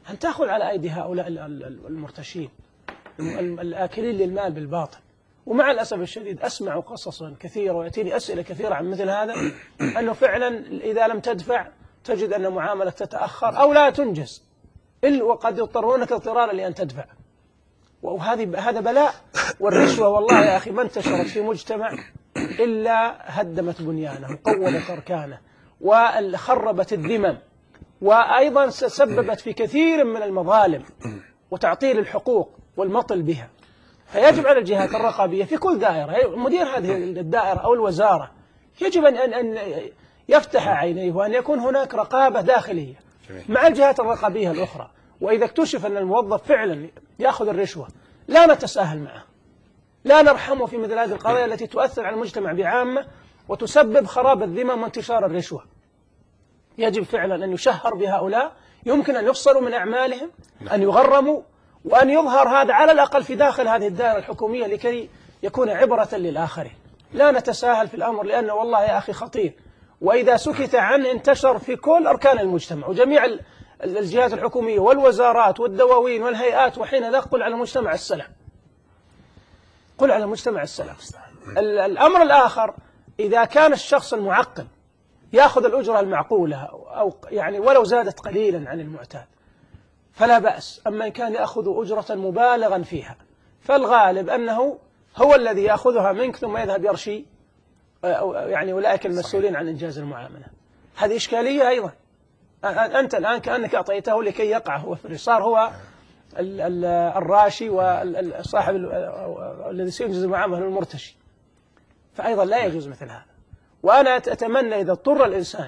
أن تأخذ على أيدي هؤلاء المرتشين الآكلين للمال بالباطل. ومع الأسف الشديد أسمع قصصا كثيرة ويأتيني أسئلة كثيرة عن مثل هذا، أنه فعلا إذا لم تدفع تجد أن معاملة تتأخر أو لا تنجز، وقد يضطرونك اضطرارا لأن تدفع. هذا بلاء. والرشوة والله يا أخي ما انتشرت في مجتمع إلا هدمت بنيانه وقوضت أركانه وخربت الذمم، وأيضا سببت في كثير من المظالم وتعطيل الحقوق والمطل بها. فيجب على الجهات الرقابية في كل دائرة، مدير هذه الدائرة أو الوزارة يجب أن يفتح عينيه وأن يكون هناك رقابة داخلية مع الجهات الرقابية الأخرى. وإذا اكتشف أن الموظف فعلا يأخذ الرشوة لا نتساهل معه، لا نرحمه في مثل هذه القضايا التي تؤثر على المجتمع بعامة وتسبب خراب الذمم وانتشار الرشوة. يجب فعلا أن يشهر بهؤلاء، يمكن أن يفصلوا من أعمالهم، أن يغرموا، وأن يظهر هذا على الأقل في داخل هذه الدائرة الحكومية لكي يكون عبرة للآخرين. لا نتساهل في الأمر، لأنه والله يا أخي خطير، وإذا سكت عنه انتشر في كل أركان المجتمع وجميع الجهات الحكومية والوزارات والدواوين والهيئات، وحين قل على المجتمع السلام، قل على المجتمع السلام. الأمر الآخر، إذا كان الشخص المعقل يأخذ الأجرة المعقولة أو يعني ولو زادت قليلا عن المعتاد فلا بأس. أما إن كان يأخذ أجرة مبالغا فيها فالغالب أنه هو الذي يأخذها منك ثم يذهب يرشي يعني أولئك المسؤولين عن إنجاز المعاملة. هذه إشكالية أيضا. أنت الآن كأنك أعطيته لكي يقع هو في صار هو الراشي وصاحب الذي سينجز المعاملة المرتشي، فأيضا لا يجوز مثل هذا. وأنا أتمنى إذا اضطر الإنسان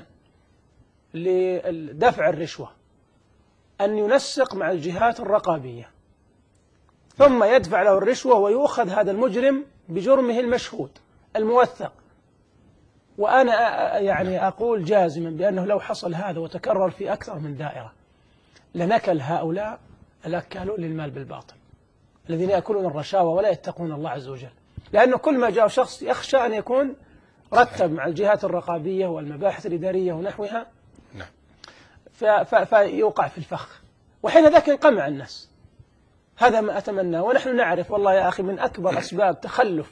لدفع الرشوة أن ينسق مع الجهات الرقابية ثم يدفع له الرشوة ويؤخذ هذا المجرم بجرمه المشهود الموثق. وأنا يعني أقول جازما بأنه لو حصل هذا وتكرر في أكثر من دائرة لنكل هؤلاء الأكالون للمال بالباطل الذين يأكلون الرشاوى ولا يتقون الله عز وجل، لأنه كل ما جاء شخص يخشى أن يكون رتب مع الجهات الرقابية والمباحث الإدارية ونحوها فيوقع في الفخ، وحين ذاك ينقمع الناس. هذا ما أتمناه. ونحن نعرف والله يا أخي من أكبر أسباب تخلف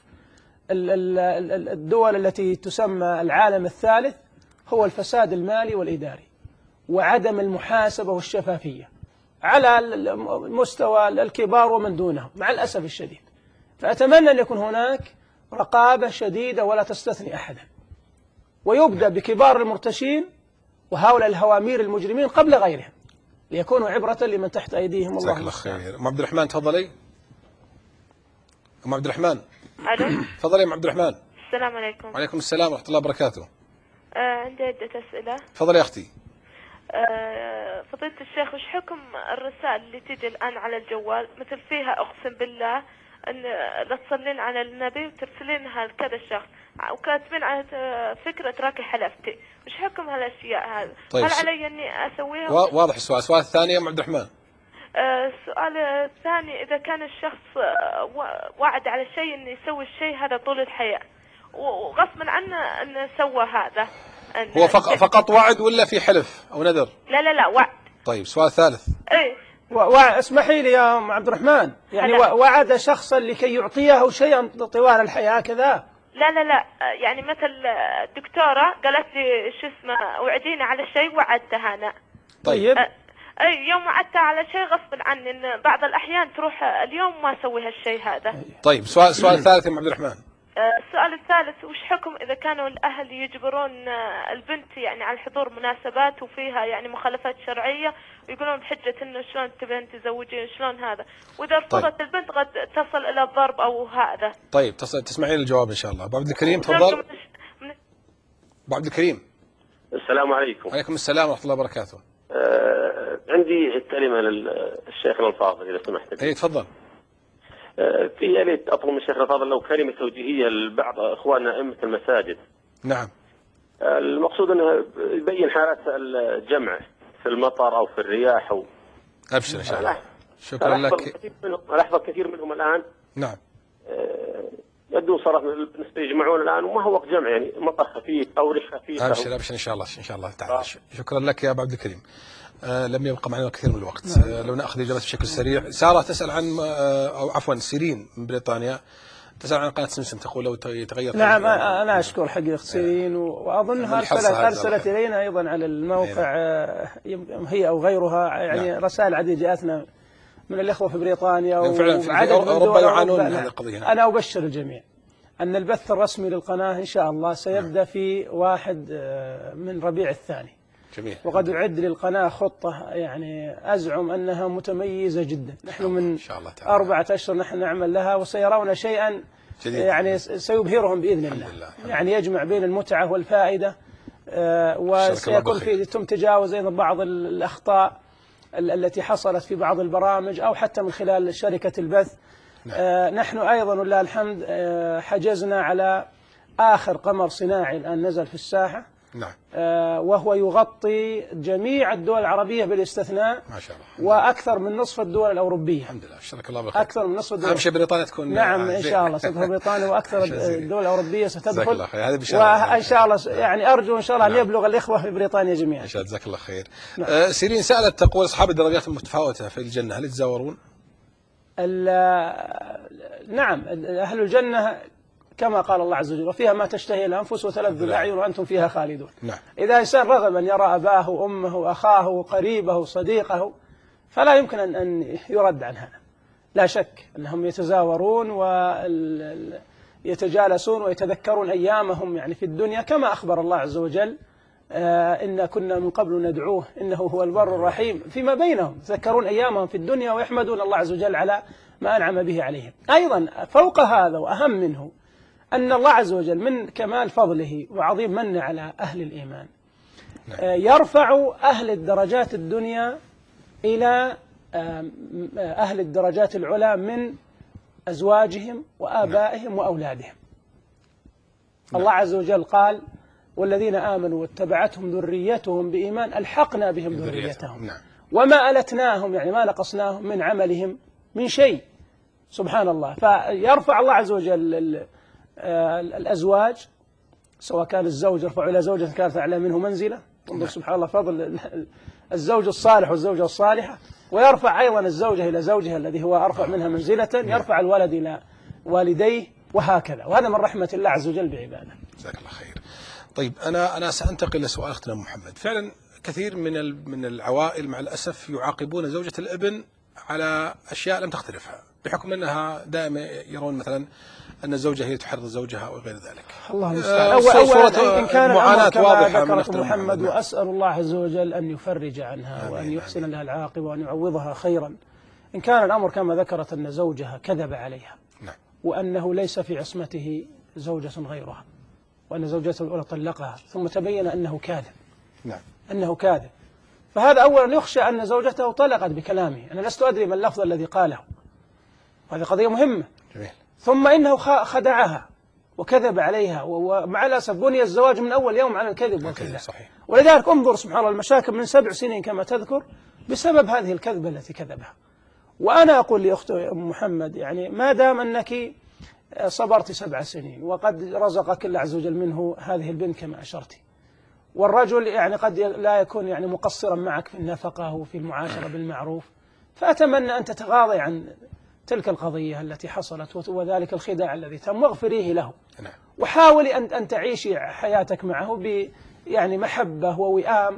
الدول التي تسمى العالم الثالث هو الفساد المالي والإداري وعدم المحاسبة والشفافية على المستوى الكبار ومن دونهم مع الأسف الشديد. فأتمنى أن يكون هناك رقابة شديدة ولا تستثني أحدا، ويبدأ بكبار المرتشين وهؤلاء الهوامير المجرمين قبل غيرهم ليكونوا عبرة لمن تحت أيديهم. الله خير. أم عبد الرحمن تفضلي. أم عبد الرحمن. ألو. تفضلي يا أم عبد الرحمن. السلام عليكم. وعليكم السلام ورحمة الله وبركاته. عندي عدة أسئلة. تفضلي يا أختي. فضيلة الشيخ، وش حكم الرسائل اللي تيجي الآن على الجوال مثل فيها أقسم بالله أن لا تصلين على النبي وترسلينها لكذا شخص وكاتبين على فكرة راكي حلفتي، وش حكم هالأشياء هذا؟ طيب هل علي أني أسويها؟ واضح السؤال. السؤال الثاني يا أم عبد الرحمن. السؤال الثاني، إذا كان الشخص وعد على شيء أن يسوي الشيء هذا طول الحياة وغصبا عنه أن سوى هذا، هو فقط وعد ولا في حلف أو نذر؟ لا وعد. طيب السؤال الثالث. إيه. اسمحي لي يا أم عبد الرحمن، يعني وعد شخصا لكي يعطيه شيئا طوال الحياة كذا؟ لا يعني مثل الدكتورة قالت لي شو اسمه وعديني على شيء وعدتها أنا. طيب. أي يوم وعدتها على شيء غصب عني، إن بعض الأحيان تروح اليوم ما أسوي هالشيء هذا. طيب السؤال الثالث يا أم عبد الرحمن. السؤال الثالث، وش حكم إذا كانوا الأهل يجبرون البنت يعني على حضور مناسبات وفيها يعني مخالفات شرعية ويقولون بحجة إنه شلون تبين تزوجين شلون هذا، وإذا رفضت البنت قد تصل إلى الضرب أو هذا. طيب تسمعين الجواب إن شاء الله. أبو عبد الكريم تفضل. أبو عبد الكريم. السلام عليكم. وعليكم السلام ورحمة الله وبركاته. عندي كلمة للشيخ الفاضل إذا سمحت. إيه تفضل. في يا ريت أطلب من الشيخ الفاضل لو كلمة توجيهية لبعض إخواننا أئمة المساجد. نعم. المقصود أنه يبين حالات الجمع في المطر أو في الرياح أبشر إن شاء الله. شكرا لك. ألاحظ كثير منهم الآن. نعم. يبدو صراحة بالنسبة يجمعون الآن وما هو وقت جمع، يعني مطر خفيف أو ريح خفيف. أبشر إن شاء الله تعالى. شكرا لك يا أبو عبد الكريم. لم يبقى معنا كثير من الوقت. لو نأخذ إجابات بشكل سريع. سارة تسأل عن أو عفوا سيرين من بريطانيا تسأل عن قناة سمسم، تقول لو يتغير. نعم أنا أشكر حقيقة سيرين، وأظنها أرسلت إلينا أيضا على الموقع هي أو غيرها، يعني رسائل عديدة جاءتنا من الإخوة في بريطانيا وعدد من أوروبا يعانون من هذه القضية. أنا أبشر الجميع أن البث الرسمي للقناة إن شاء الله سيبدأ في 1 من ربيع الثاني. جميل. وقد أعد للقناة خطة يعني أزعم أنها متميزة جدا. نحن من 4 أشهر نحن نعمل لها، وسيرون شيئا يعني سيبهرهم بإذن الله. يعني يجمع بين المتعة والفائدة، وسيكون في تم تجاوز أيضا بعض الأخطاء التي حصلت في بعض البرامج أو حتى من خلال شركة البث. نحن أيضا ولله الحمد حجزنا على آخر قمر صناعي الآن نزل في الساحة. نعم. وهو يغطي جميع الدول العربية بالاستثناء، ما شاء الله، وأكثر من نصف الدول الأوروبية. الحمد لله، شكرك الله بالخير. أكثر من نصف الدول. أهم شيء بريطانيا تكون. نعم إن شاء الله ستدخل بريطانيا، وأكثر الدول الأوروبية ستدخل. هذه بشارة. وإن شاء الله يعني أرجو إن شاء الله أن يبلغ الإخوة في بريطانيا جميعا. إن شاء الله، جزاك الله خير. سيرين سألت تقول أصحاب الدرجات المتفاوتة في الجنة هل يتزاورون؟ نعم، أهل الجنة كما قال الله عز وجل وفيها ما تشتهي الأنفس وتلذ الأعين وأنتم فيها خالدون. نعم. إذا إنسان رغب أن يرى أباه وأمه أخاه قريبه صديقه فلا يمكن أن يرد عن هذا. لا شك أنهم يتزاورون ويتجالسون ويتذكرون أيامهم يعني في الدنيا، كما أخبر الله عز وجل إن كنا من قبل ندعوه إنه هو البر الرحيم. فيما بينهم يتذكرون أيامهم في الدنيا ويحمدون الله عز وجل على ما أنعم به عليهم. أيضا فوق هذا وأهم منه أن الله عز وجل من كمال فضله وعظيم منه على أهل الإيمان يرفع أهل الدرجات الدنيا إلى أهل الدرجات العلى من أزواجهم وآبائهم وأولادهم. الله عز وجل قال والذين آمنوا واتبعتهم ذريتهم بإيمان ألحقنا بهم ذريتهم وما ألتناهم يعني ما نقصناهم من عملهم من شيء. سبحان الله. فيرفع الله عز وجل الأزواج، سواء كان الزوج يرفع إلى زوجة كانت أعلى منه منزلة، انظر سبحان الله فضل الزوج الصالح والزوجة الصالحة، ويرفع أيضا الزوجة إلى زوجها الذي هو أرفع منها منزلة، يرفع الولد إلى والديه وهكذا، وهذا من رحمة الله عز وجل بعباده. جزاك الله خير. طيب أنا سأنتقل لسؤال أختنا محمد. فعلا كثير من العوائل مع الأسف يعاقبون زوجة الابن على أشياء لم تختلفها بحكم أنها دائما يرون مثلا أن الزوجة هي تحرض زوجها وغير ذلك. الله المستعان. أولا إن كان الأمر كما ذكرت محمد، وأسأل الله عز وجل أن يفرج عنها وأن يحسن لها العاقبة وأن يعوضها خيرا. إن كان الأمر كما ذكرت أن زوجها كذب عليها وأنه ليس في عصمته زوجة غيرها وأن زوجته الأولى طلقها ثم تبين أنه كاذب، أنه كاذب، فهذا أولا يخشى أن زوجته طلقت بكلامه. أنا لست أدري ما اللفظ الذي قاله، هذه قضية مهمة. جميل. ثم إنه خدعها وكذب عليها، ومع الأسف بني الزواج من أول يوم على الكذب والخداع. ولذلك انظر سبحان الله المشاكل من 7 سنين كما تذكر بسبب هذه الكذبة التي كذبها. وأنا أقول لأخت محمد يعني ما دام أنك صبرت 7 سنين وقد رزقك الله عز وجل منه هذه البنت كما أشرت، والرجل يعني قد لا يكون يعني مقصرا معك في النفقة وفي المعاشرة بالمعروف، فأتمنى أن تتغاضي عن تلك القضية التي حصلت وذلك الخداع الذي تم، واغفريه له وحاولي أن تعيشي حياتك معه يعني محبة ووئام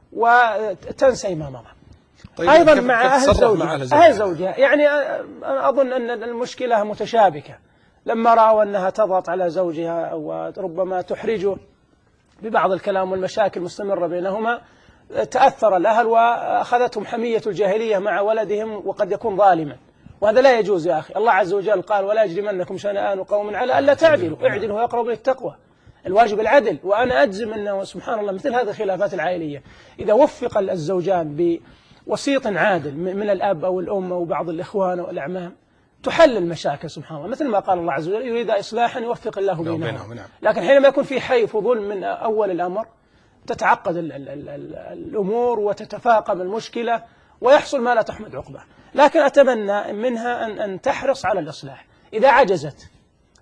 وتنسي ما مضى. طيب أيضا مع أهل زوجها يعني أنا أظن أن المشكلة متشابكة، لما رأوا أنها تضغط على زوجها وربما تحرجه ببعض الكلام والمشاكل مستمرة بينهما تأثر الأهل وأخذتهم حمية الجاهلية مع ولدهم وقد يكون ظالما، وهذا لا يجوز يا أخي. الله عز وجل قال ولا يجرمنكم شنآن قوم على ألا تعدلوا اعدلوا أقرب للتقوى، الواجب العدل. وأنا أجزم أنه سبحان الله مثل هذه الخلافات العائلية إذا وفق الزوجان بوسيط عادل من الأب أو الأم أو بعض الإخوان أو الأعمام تحل المشاكل سبحان الله، مثل ما قال الله عز وجل يريد إصلاحا يوفق الله بينهم. لكن حينما يكون في حيف وظلم من أول الأمر تتعقد الأمور وتتفاقم المشكلة ويحصل ما لا تحمد عقبه. لكن أتمنى منها أن تحرص على الإصلاح. إذا عجزت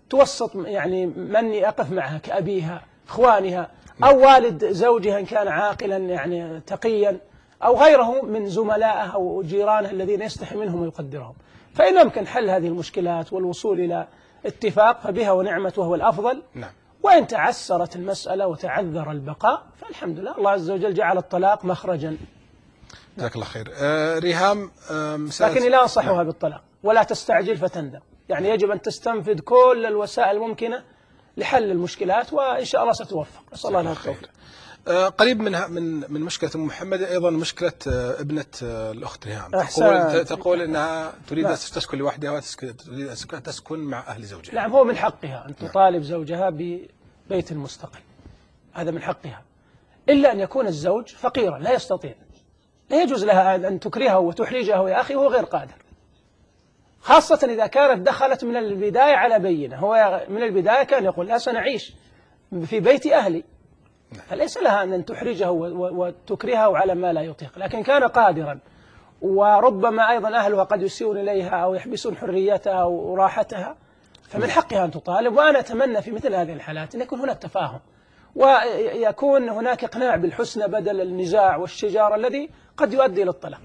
توسط يعني من يقف معها كأبيها إخوانها أو والد زوجها إن كان عاقلا يعني تقيا أو غيره من زملائه أو جيرانه الذين يستحي منهم ويقدرهم. فإن يمكن حل هذه المشكلات والوصول إلى اتفاق فبها ونعمة وهو الأفضل. نعم. وإن تعسرت المسألة وتعذر البقاء فالحمد لله، الله عز وجل جعل الطلاق مخرجا. جزاك الله خير. ريهام، لكن لا أنصحها بالطلاق ولا تستعجل فتندم، يعني يجب أن تستنفذ كل الوسائل الممكنة لحل المشكلات وإن شاء الله ستوفق. نسأل الله لها التوفيق. قريب من مشكلة أم محمد أيضا مشكلة ابنة الأخت ريهام، تقول أنها تريد أن تسكن لوحدها وتريد أن تسكن مع أهل زوجها. نعم، هو من حقها أن تطالب زوجها ببيت مستقل، هذا من حقها، إلا أن يكون الزوج فقيرا لا يستطيع، لا يجوز لها أن تكرهه وتحرجه يا أخي وهو غير قادر، خاصة إذا كانت دخلت من البداية على بينة. هو من البداية كان يقول لا سنعيش في بيت أهلي، فليس لها أن تحرجه وتكرهه على ما لا يطيق. لكن كان قادرا وربما أيضا أهلها قد يسيئون إليها أو يحبسون حريتها أو راحتها، فمن حقها أن تطالب. وأنا أتمنى في مثل هذه الحالات أن يكون هناك تفاهم ويكون هناك إقناع بالحسنى بدل النزاع والشجار الذي قد يؤدي إلى الطلاق.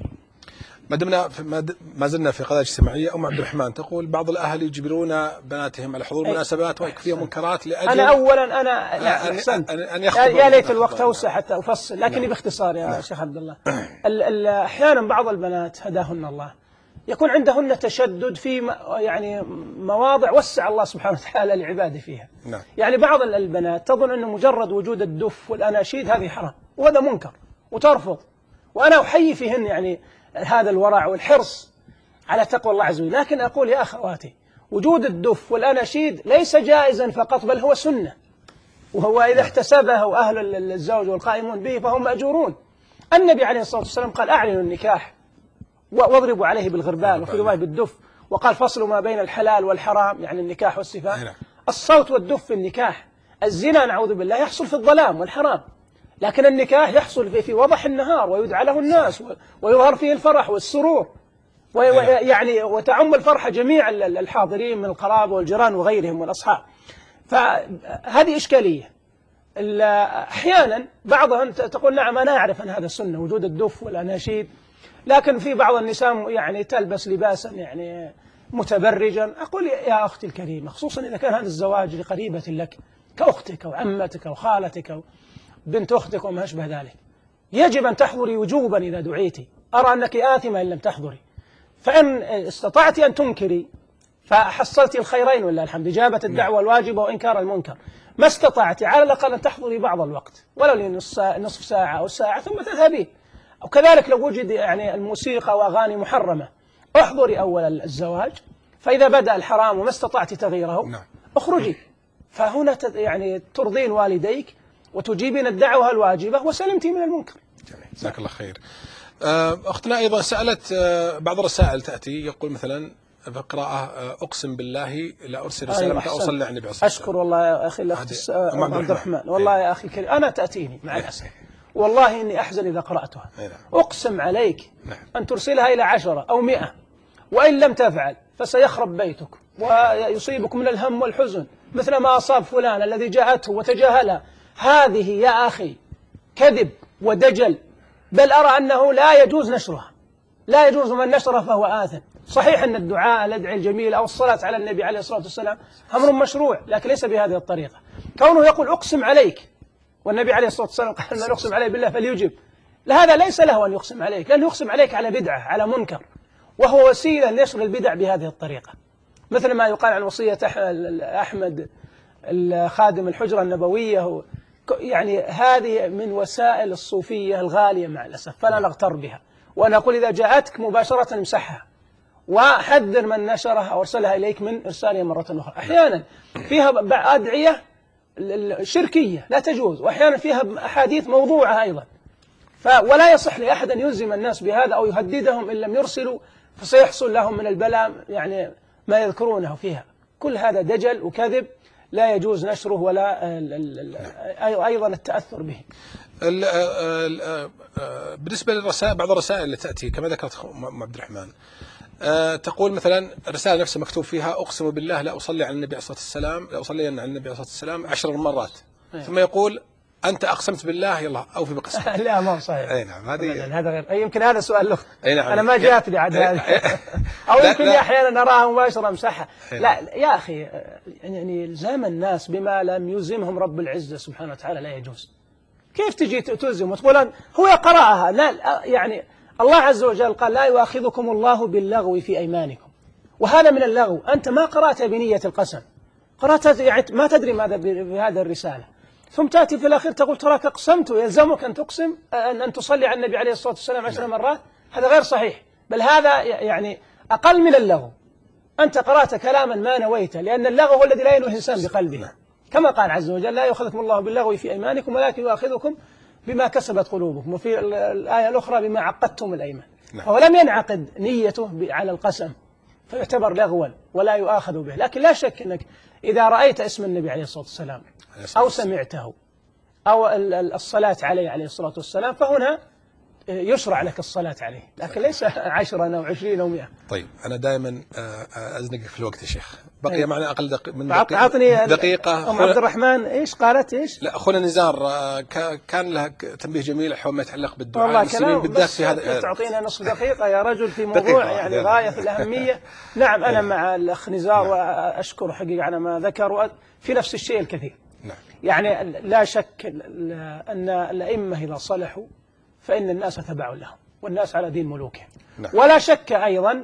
ما زلنا في قضايا اجتماعية. أم عبد الرحمن تقول بعض الأهل يجبرون بناتهم على حضور مناسبات ويكفيهم منكرات لأجل أنا أولا أن يا ليت الوقت أوسع حتى أفصل، لكني باختصار يا شيخ عبد الله. أحيانا بعض البنات هداهن الله يكون عندهن تشدد في يعني مواضع وسع الله سبحانه وتعالى لعباده فيها. يعني بعض البنات تظن أن مجرد وجود الدف والأناشيد هذه حرام وهذا منكر وترفض، وأنا أحيي فيهن يعني هذا الورع والحرص على تقوى الله عز وجل. لكن أقول يا أخواتي وجود الدف والأناشيد ليس جائزا فقط بل هو سنة، وهو إذا احتسبه أهل الزوج والقائمون به فهم مأجورون. النبي عليه الصلاة والسلام قال أعلنوا النكاح واضربوا عليه بالغربال وفي رواية بالدف، وقال فصلوا ما بين الحلال والحرام يعني النكاح والسفاح. الصوت والدف في النكاح. الزنا نعوذ بالله يحصل في الظلام والحرام، لكن النكاح يحصل في وضح النهار ويدعى له الناس ويظهر فيه الفرح والسرور يعني وتعم الفرحة جميع الحاضرين من القرابة والجيران وغيرهم والأصحاب. فهذه إشكالية. أحيانا بعضهم تقول نعم أنا أعرف أن هذا سنة وجود الدف والأناشيد، لكن في بعض النساء يعني تلبس لباسا يعني متبرجا. أقول يا أختي الكريمة، خصوصا إذا كان هذا الزواج لقريبة لك كأختك أو عمتك أو خالتك أو بنت أختك وما أشبه ذلك، يجب أن تحضري وجوبا إذا دعيتي. أرى أنك آثمة إن لم تحضري، فإن استطعت أن تنكري فحصلت الخيرين والله الحمد، إجابة الدعوة الواجبة وإنكار المنكر. ما استطعت على الأقل أن تحضري بعض الوقت ولو لنصف ساعة أو ساعة ثم تذهبي. أو كذلك لو وجد يعني الموسيقى وأغاني محرمة احضري أول الزواج، فإذا بدأ الحرام وما استطعت تغييره اخرجي. فهنا يعني ترضين والديك وتجيبين الدعوة الواجبة وسلمتي من المنكر. جزاك الله خير. أختنا أيضا سألت بعض الرسائل تأتي يقول مثلا في قراءة أقسم بالله لا أرسل رسالة أوصل لعني بعصر. أشكر والله يا أخي الأخت عبد الرحمن، والله يا أخي الكريم أنا تأتيني مع الأسف والله إني أحزن إذا قرأتها. أقسم عليك أن ترسلها إلى 10 أو 100، وإن لم تفعل فسيخرب بيتك ويصيبك من الهم والحزن مثل ما أصاب فلان الذي جاءته وتجاهلها. هذه يا أخي كذب ودجل، بل أرى أنه لا يجوز نشرها، لا يجوز من نشرها فهو آثم. صحيح أن الدعاء الأدعية الجميل أو الصلاة على النبي عليه الصلاة والسلام أمر مشروع، لكن ليس بهذه الطريقة. كونه يقول أقسم عليك والنبي عليه الصلاة والسلام قال من يقسم عليه بالله فليجب، لهذا ليس له أن يقسم عليك، لأنه يقسم عليك على بدعة على منكر، وهو وسيلة لنشر البدع بهذه الطريقة. مثل ما يقال عن وصية أحمد خادم الحجرة النبوية، يعني هذه من وسائل الصوفية الغالية مع الأسف، فلا نغتر بها. وأنا أقول إذا جاءتك مباشرة امسحها وحذر من نشرها وارسلها إليك من إرسالها مرة أخرى. أحيانا فيها أدعية شركية لا تجوز، وأحيانا فيها أحاديث موضوعة أيضا، ولا يصح لأحد أن يلزم الناس بهذا أو يهددهم إن لم يرسلوا فسيحصل لهم من البلاء يعني ما يذكرونه فيها. كل هذا دجل وكذب لا يجوز نشره ولا أيضا التأثر به. بالنسبة للرسائل، بعض الرسائل اللي تأتي كما ذكرت أم عبد الرحمن، تقول مثلا رسالة نفسها مكتوب فيها أقسم بالله لا أصلي على النبي عليه الصلاة والسلام، لا أصلي على النبي عليه الصلاة والسلام 10 مرات، ثم يقول أنت أقسمت بالله يلا أوفي بقسمك. لا ما هو صحيح. أي نعم هذا غير، يمكن هذا سؤال له. نعم. أنا ما جاتني عاد هذه. أو يمكن أحيانا نراها مباشرة امسحها. لا يا أخي، يعني إلزام الناس بما لم يلزمهم رب العزة سبحانه وتعالى لا يجوز. كيف تجي تلزم وتقول هو قرأها؟ لا، يعني الله عز وجل قال لا يؤاخذكم الله باللغو في أيمانكم، وهذا من اللغو. أنت ما قرأت بنية القسم، قرأت يعني ما تدري ماذا بهذه الرسالة، ثم تأتي في الأخير تقول تراك أقسمت، يلزمك أن تقسم أن تصلي على النبي عليه الصلاة والسلام 10 مرات. هذا غير صحيح، بل هذا يعني أقل من اللغو. أنت قرأت كلاما ما نويته، لأن اللغو هو الذي لا ينوي الإنسان بقلبه، كما قال عز وجل لا يؤاخذكم الله باللغو في أيمانكم ولكن يؤاخذكم بما كسبت قلوبكم، وفي الآية الأخرى بما عقدتم الأيمان. فهو لم ينعقد نيته على القسم فيعتبر لغوا ولا يؤاخذ به. لكن لا شك أنك إذا رأيت اسم النبي عليه الصلاة والسلام أو سمعته أو الصلاة عليه الصلاة والسلام، فهنا يشرع لك الصلاة عليه، لكن ليس 10 أو 20 أو 100. طيب أنا دائما أزنقك في الوقت يا شيخ، بقي معنا أقل من دقيقة. أم عبد الرحمن إيش قالت إيش؟ لا أخونا نزار كان له تنبيه جميل حول ما يتعلق بالدعاء المسلمين بالذات في هذا. تعطينا نصف دقيقة يا رجل في موضوع يعني غاية في الأهمية. نعم أنا مع الأخ نزار وأشكر حقيقة على ما ذكر في نفس الشيء الكثير. يعني لا شك أن الأئمة إذا صلحوا فإن الناس تبع لهم والناس على دين ملوكهم. ولا شك أيضا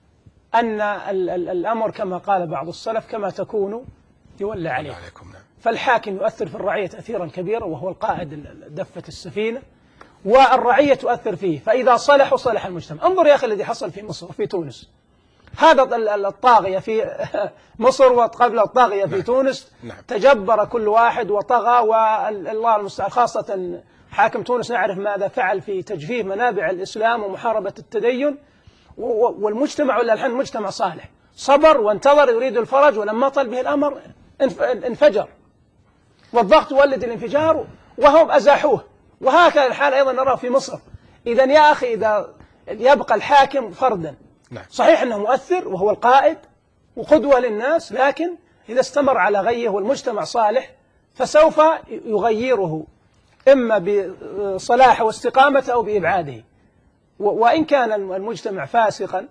أن الأمر كما قال بعض السلف كما تكون يولى عليه. فالحاكم يؤثر في الرعية تأثيرا كبيرا، وهو القائد دفة السفينة، والرعية تؤثر فيه، فإذا صلحوا صلح المجتمع. انظر يا أخي الذي حصل في مصر وفي تونس، هذا الطاغية في مصر وقبل الطاغية في تونس تجبر كل واحد وطغى، والله المستعان. خاصة حاكم تونس نعرف ماذا فعل في تجفيف منابع الإسلام ومحاربة التدين، والمجتمع ولا الحين مجتمع صالح صبر وانتظر يريد الفرج، ولما طل به الأمر انفجر، والضغط يولد الانفجار وهم أزاحوه. وهكذا الحال أيضا نراه في مصر. إذن يا أخي إذا يبقى الحاكم فردا، صحيح أنه مؤثر وهو القائد وقدوة للناس، لكن إذا استمر على غيه والمجتمع صالح فسوف يغيره إما بصلاحه واستقامته أو بإبعاده. وإن كان المجتمع فاسقا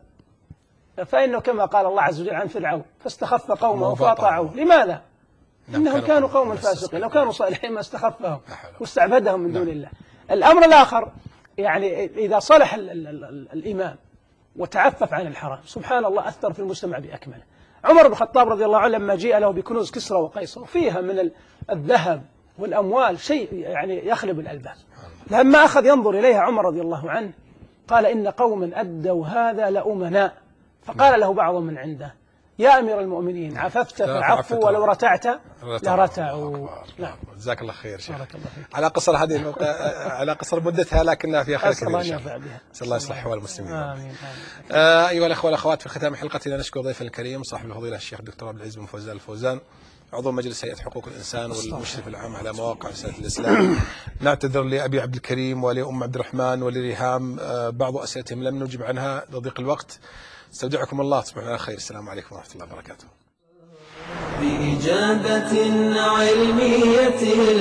فإنه كما قال الله عز وجل عن فرعون فاستخف قومه فأطاعوه. لماذا؟ إنهم كانوا قوما فاسقين، لو كانوا صالحين ما استخفهم واستعبدهم من دون الله. الأمر الآخر يعني إذا صلح الإمام وتعفف عن الحرام سبحان الله أثر في المجتمع بأكمله. عمر بن الخطاب رضي الله عنه لما جيء له بكنوز كسرى وقيصر وفيها من الذهب والأموال شيء يعني يخلب الألباب، لما أخذ ينظر إليها عمر رضي الله عنه قال إن قوما أدوا هذا لأمناء. فقال له بعض من عنده يا أمير المؤمنين عففت فعفوا ولو رتعت لرتعوا. جزاك الله خير شيخ. على قصر هذه على قصر مدتها لكنها فيها خير كثير إن شاء الله. الله يصلح أحوال المسلمين. آمين. أيها الأخوة والأخوات، في ختام حلقتنا نشكر ضيفنا الكريم صاحب الفضيلة الشيخ الدكتور عبد العزيز بن فوزان الفوزان، عضو مجلس هيئة حقوق الإنسان والمشرف العام على مواقع رسالة الإسلام. نعتذر لأبي عبد الكريم ولأم عبد الرحمن ولريهام بعض أسئلتهم لم نجب عنها لضيق الوقت. استودعكم الله، تصبحون على خير. السلام عليكم ورحمة الله وبركاته. بإجابة علمية